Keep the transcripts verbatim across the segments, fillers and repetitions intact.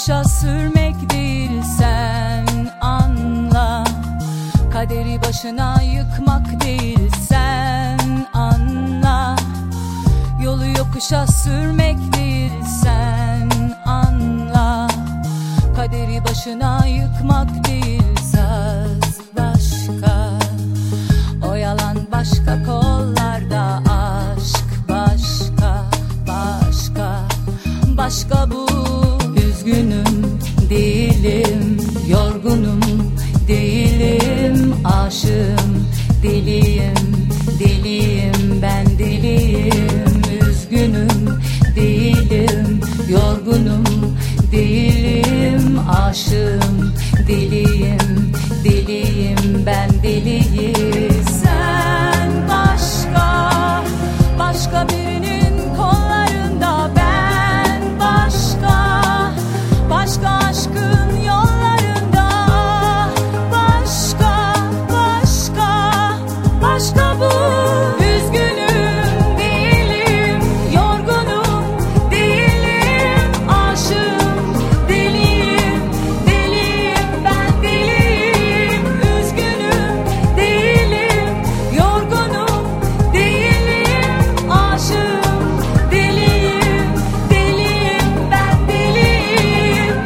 yokuşa sürmek değil, sen anla. Kaderi başına yıkmak değil, sen anla. Yolu yokuşa sürmek değil, sen anla. Kaderi başına yıkmak değil, söz başka, o yalan başka, kollarda aşk başka, başka, başka bu. Üzgünüm değilim, yorgunum değilim, aşığım, deliyim, deliyim, ben deliyim. Üzgünüm değilim, yorgunum değilim, aşığım, deliyim, deliyim, ben deliyim. Sen başka, başka birinin kollarında, ben başka, başka aşkın yollarında, başka, başka, başka bu. Üzgünüm değilim, yorgunum değilim, aşığım, deliyim, deliyim, ben deliyim. Üzgünüm değilim, yorgunum değilim, aşığım, deliyim, deliyim, ben deliyim.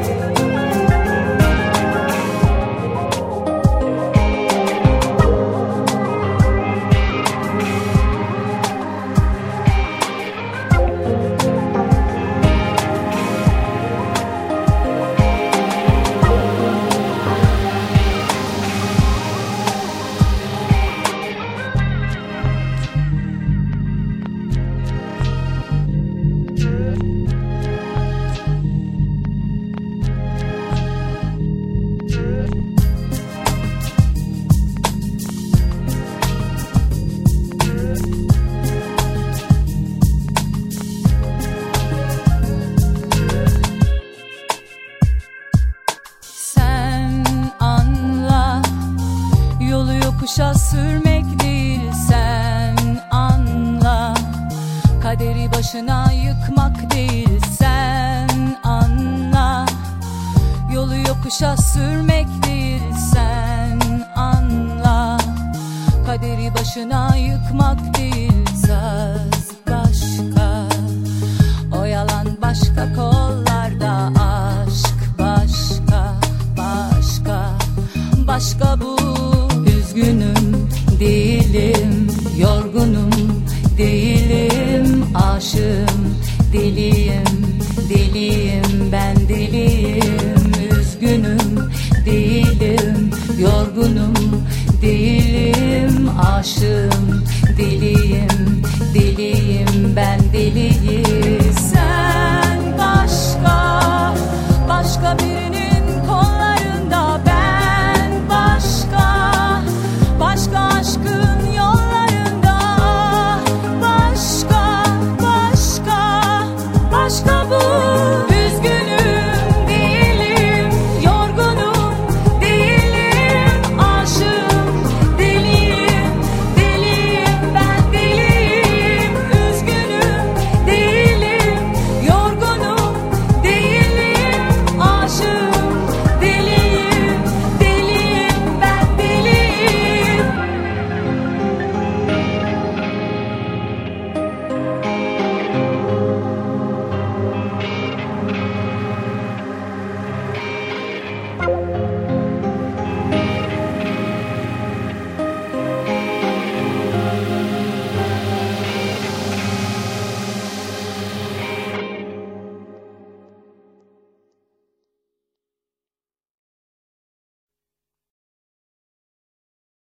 Sen anla, yolu yokuşa sürmek değil, sen anla. Kaderi başına yıkmak değil, sen anla. Yolu yokuşa sürmek değil, sen anla. Kaderi başına yıkmak değil, söz başka, o yalan başka, kollarda aşk başka, başka, başka bu. Üzgünüm değilim, yorgunum değilim,